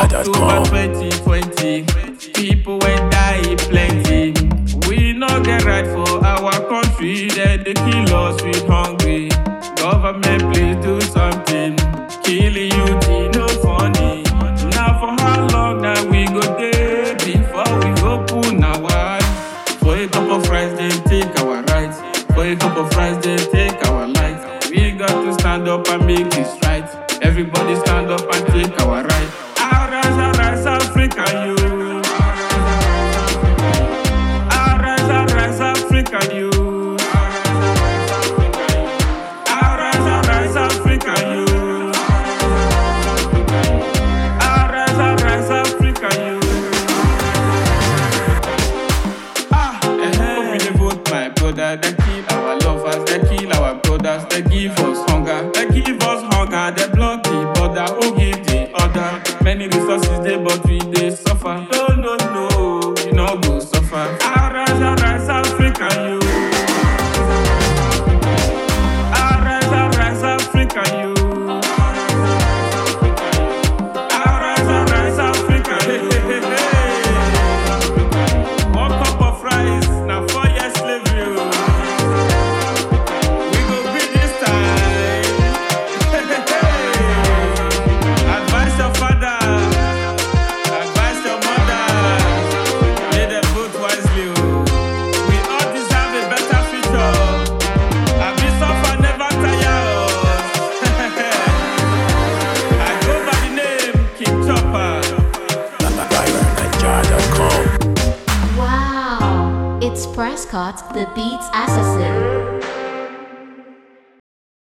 October NigerNiger.com. 2020, people will die plenty. We no get right for our country, then they kill us with hungry. Government, please do something. Killing youth, no funny. Now for how long that we go there before we go pull our eyes? For a cup of rice, they take our rights. For a cup of rice, they take our lives. We got to stand up and make this right. Everybody stand up and take our right. Arise, Africa, you. Arise, Africa, you. Arise, Africa, you. Arise, Africa, you. Hope we dey vote my brother. They kill our lovers, they kill our brothers, they give us hunger, they block the border, who give the order? Many resources they but we they suffer. No, we no go suffer. Arise, Africa, you. Arise, Africa, you. Arise, Africa, you. One cup of rice, now 4 years slavery. We go beat this time. Advise your father, advise your mother. Let them vote wisely. We all deserve a better future. I be suffer, never tire us. I go by the name King Chopper. NigerNiger.com. Wow, it's Prescott, the Beats Assassin.